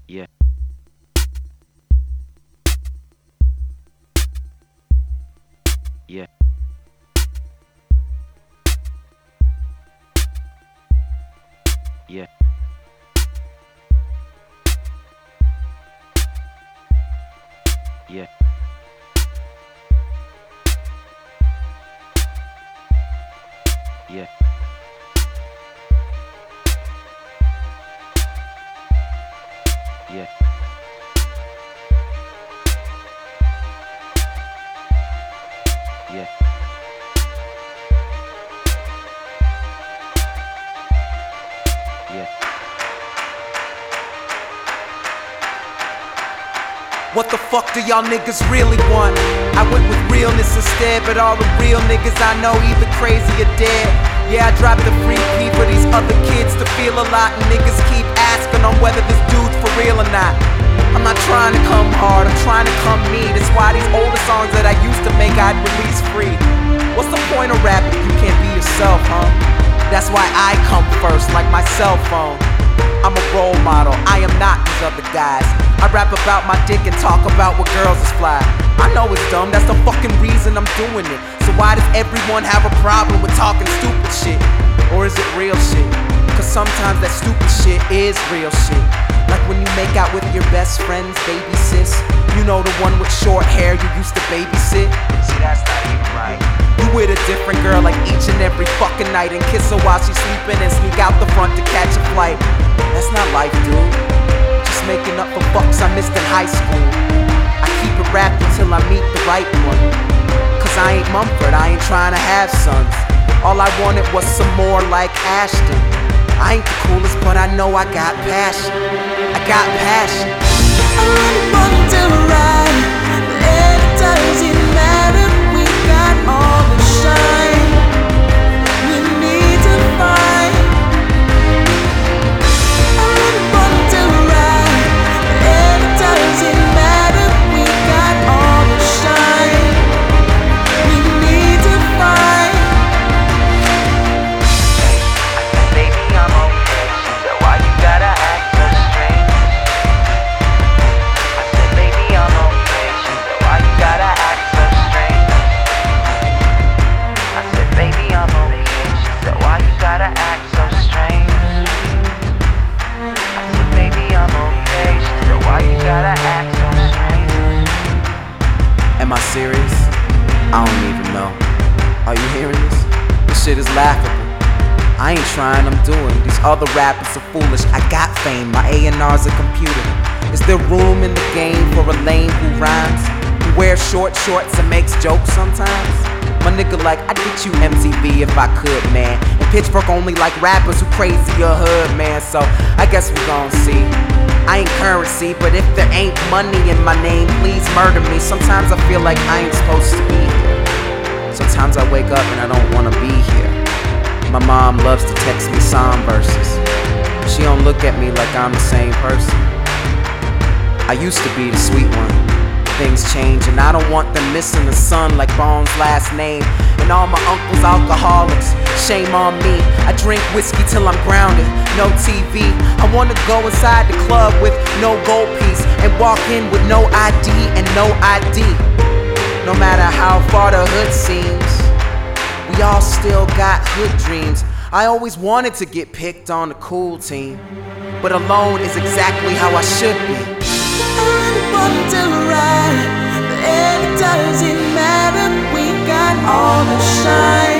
Yeah, yeah, yeah, yeah, yeah, yeah, yeah, yeah. What the fuck do y'all niggas really want? I went with realness instead, but all the real niggas I know either crazy or dead. Yeah, I dropped the free key for these other kids to feel a lot, and niggas keep asking on whether this dude's for real or not. I'm not trying to come hard, I'm trying to come me. That's why these older songs that I used to make I'd release free. What's the point of rap if you can't be yourself, huh? That's why I come first, like my cell phone. I'm a role model, I am not these other guys. I rap about my dick and talk about what girls is fly. I know it's dumb, that's the fucking reason I'm doing it. So why does everyone have a problem with talking stupid shit? Or is it real shit? Cause sometimes that stupid shit is real shit. Like when you make out with your best friend's baby sis. You know, the one with short hair you used to babysit. See, that's not even right. You with a different girl like each and every fucking night, and kiss her while she's sleeping and sneak out the front to catch a flight. That's not life, dude. Just making up for fucks I missed in high school. I keep it rapped until I meet the right one. Cause I ain't Mumford, I ain't trying to have sons. All I wanted was some more like Ashton. I ain't the coolest, but I know I got passion. I got passion. I really want to ride, but it doesn't matter. We got all the shine we need to find. I really want to ride, but it doesn't matter. We got all the shine we need to find. Baby, I'm okay, so why you gotta act so strange? I said, baby, I'm okay, so why you gotta act so strange? I said, baby, I'm okay, so why you gotta act so strange? I said, baby, I'm okay, so why you gotta act so strange? Am I serious? I don't even know. Are you hearing this? This shit is laughable. I ain't trying, I'm doing. These other rappers are foolish. I got fame, my A&R's a computer. Is there room in the game for a lame who rhymes? Who wears short shorts and makes jokes sometimes? My nigga like, I'd get you MTV if I could, man. And Pittsburgh only like rappers who crazy or hood, man. So I guess we gon' see. I ain't currency, but if there ain't money in my name, please murder me. Sometimes I feel like I ain't supposed to be here. Sometimes I wake up and I don't wanna be here. My mom loves to text me psalm verses. She don't look at me like I'm the same person. I used to be the sweet one. Things change and I don't want them missing the sun like Bones' last name. And all my uncles alcoholics, shame on me. I drink whiskey till I'm grounded, no TV. I wanna go inside the club with no gold piece and walk in with no ID and no ID. No matter how far the hood seems, we all still got hood dreams. I always wanted to get picked on the cool team, but alone is exactly how I should be. I really want to ride, but it doesn't matter. We got all the shine